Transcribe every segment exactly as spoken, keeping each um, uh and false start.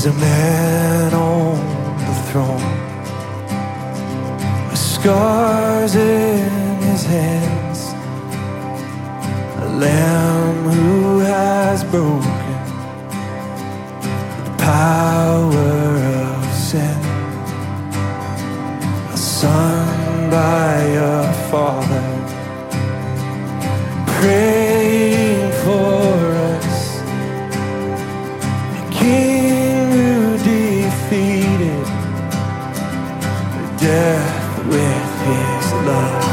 There's a man on the throne with scars in his hands, a lamb who has broken the power of sin, a son by a father praying for us, a king who defeated death with his love.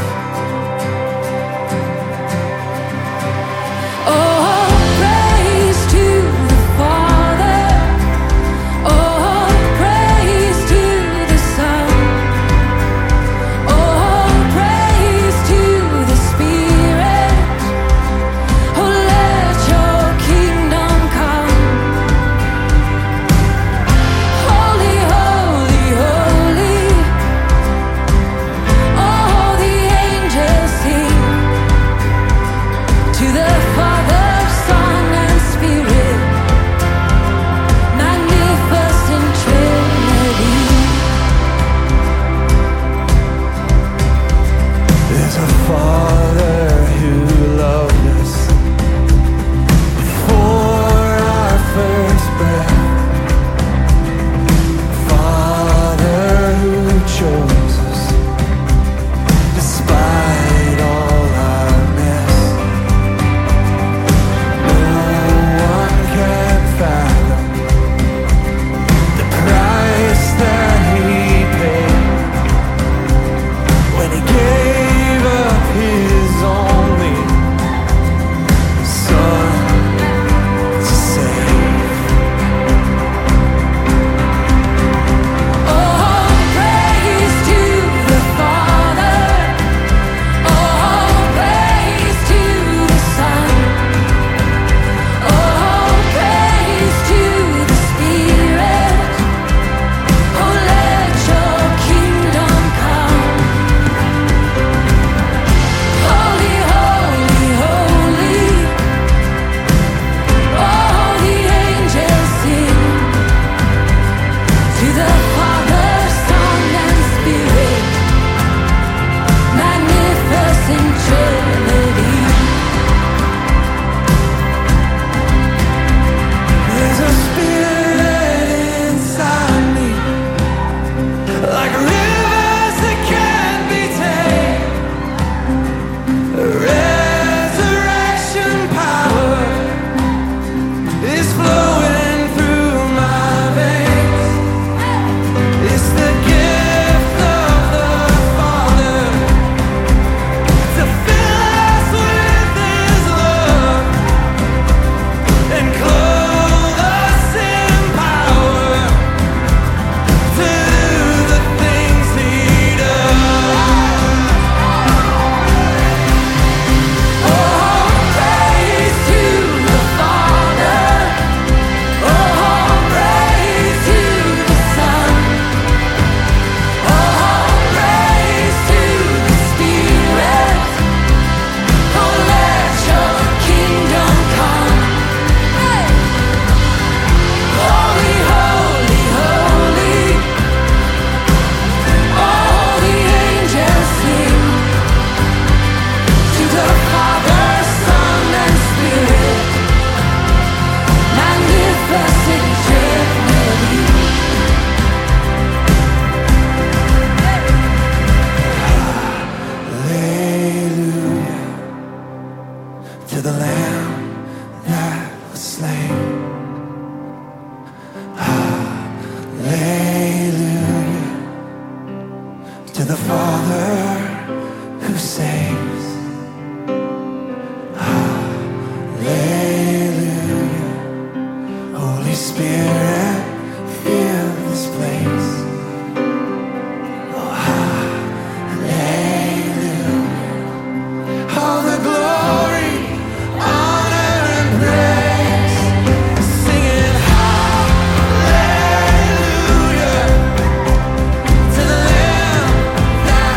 To the Lamb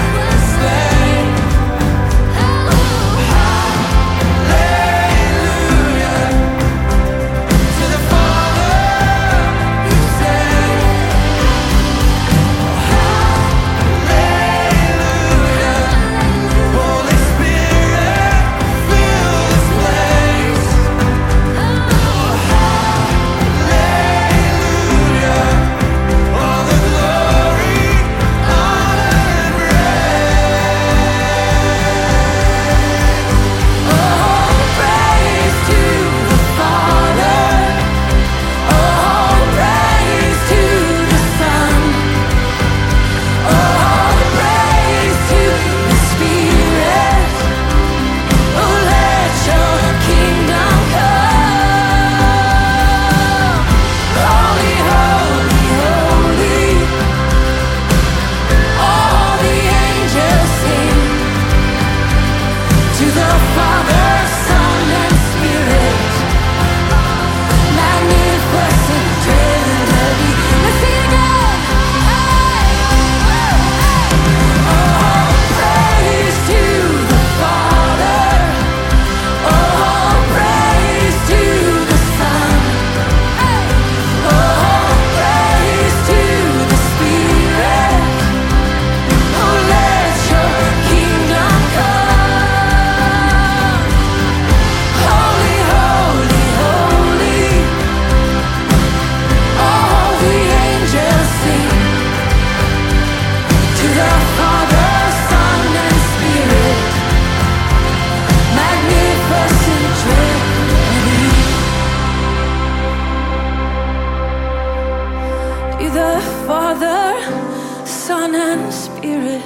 the Father, Son, and Spirit.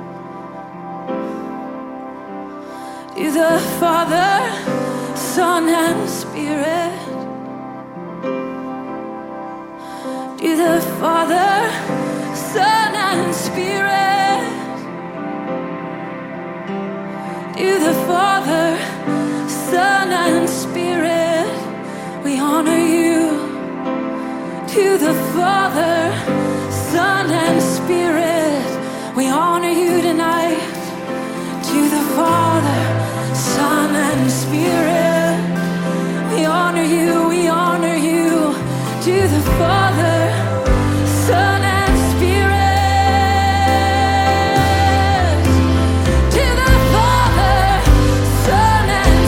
To the Father, Son, and Spirit. To the Father, Son, and Spirit. To the Father, Son, and Spirit. We honor you. To the Father, Son, and Spirit. We honor you tonight. To the Father, Son, and Spirit. We honor you, we honor you. To the Father, Son, and Spirit. To the Father, Son, and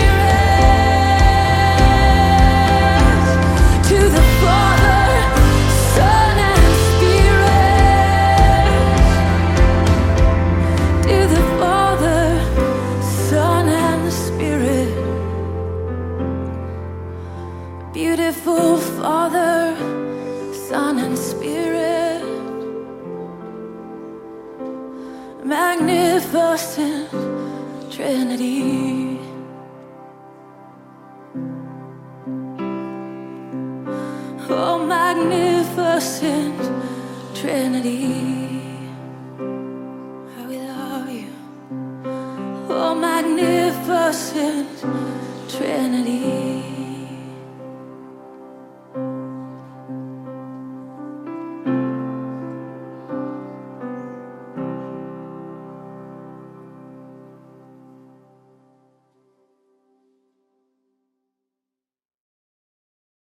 Spirit. To the Father, Son, and Spirit. To the Father, Son, and Spirit. Beautiful Father, Son, and Spirit. Magnificent Trinity. Oh, magnificent Trinity. How we love you. Oh, magnificent Trinity.